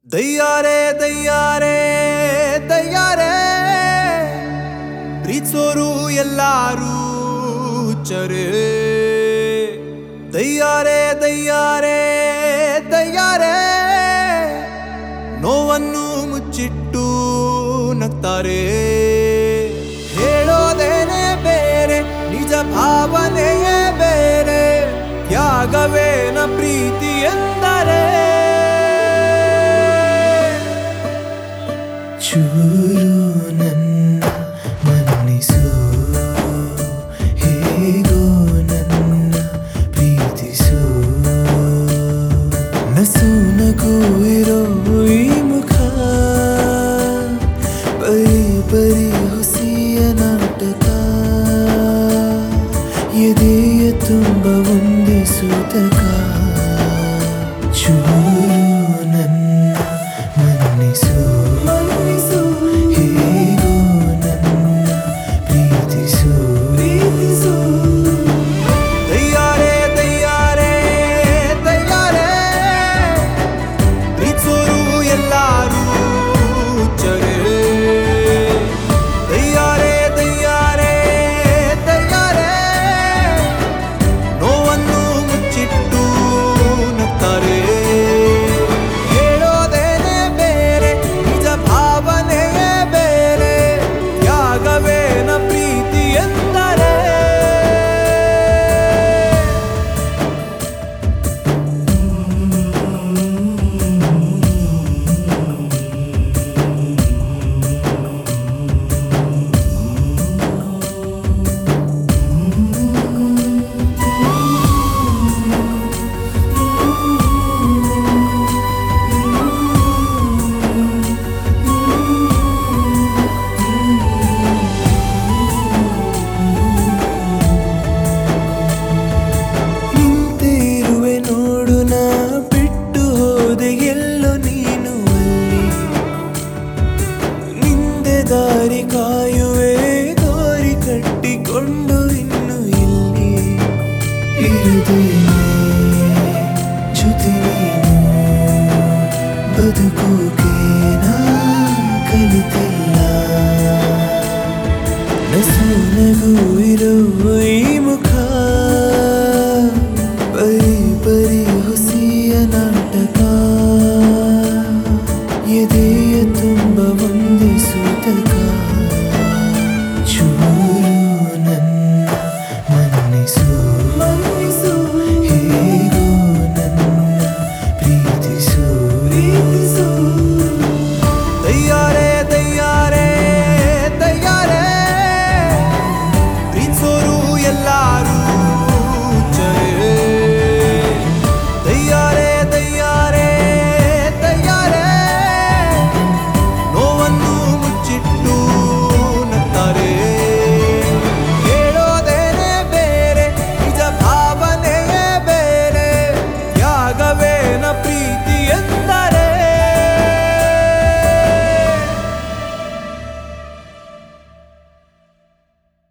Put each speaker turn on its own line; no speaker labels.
ದಯ್ಯಾರೆ ದಯ್ಯಾರೆ ದಯ್ಯಾರೆ ಪ್ರೀತಿಸೋರು ಎಲ್ಲಾರು ಹುಚ್ಚರೇ. ದಯ್ಯಾರೆ ದಯ್ಯಾರೆ ದಯ್ಯಾರೆ ನೋವನ್ನು ಮುಚ್ಚಿಟ್ಟು ನಗ್ತಾರೆ. ಹೇಳೋದೇನೆ ಬೇರೆ, ನಿಜ ಭಾವನೆಯೇ ಬೇರೆ, ತ್ಯಾಗವೇನ ಪ್ರೀತಿ ಎಂದರೆ.
ಚೂರು ನನ್ನ ಮನ್ನಿಸು, ಹೇಗೋ ನನ್ನ ಪ್ರೀತಿಸು. ನಸು ನಗು ಇರೋ ಈ ಮುಖ ಬರೀ ಬರೀ ಹುಸಿಯ ನಾಟಕ. ಎದೆಯ ತುಂಬ ಒಂದೇ ಸೂತಕ. ಚೂರು ನನ್ನ ಮನ್ನಿಸು, ಹೇಗೋ ನನ್ನ ಪ್ರೀತಿಸು.
ದಯ್ಯಾರೆ ದಯ್ಯಾರೆ ದಯ್ಯಾರೆ ಪ್ರೀತಿಸೋರು ಎಲ್ಲಾರು ಹುಚ್ಚರೇ. ದಯ್ಯಾರೆ ದಯ್ಯಾರೆ ದಯ್ಯಾರೆ ನೋವನ್ನು ಮುಚ್ಚಿಟ್ಟು ನಗ್ತಾರೆ. ಹೇಳೋದೇನೆ ಬೇರೆ, ನಿಜ ಭಾವನೆಯೇ ಬೇರೆ, ತ್ಯಾಗವೇನ ಪ್ರೀತಿ ಎಂದರೆ.
ನಿಂತಿರುವೆ ನೋಡು, ನಾ ಬಿಟ್ಟು ಹೋದೆ ಎಲ್ಲೋ ನೀನು ಅಲ್ಲಿ. ನಿಂದೆ ದಾರಿ ಕಾಯುವೆ, ದಾರಿ ಕಟ್ಟಿಕೊಂಡು ಇನ್ನು ಇಲ್ಲಿ. ಇರುದೇನೆ ಜೊತೆ ನೀನು, ಬದುಕೋಕೆ ನಾ ಕಲಿತಿಲ್ಲ. ನಸು ನಗು ಇರೋ ಈ ಮುಖ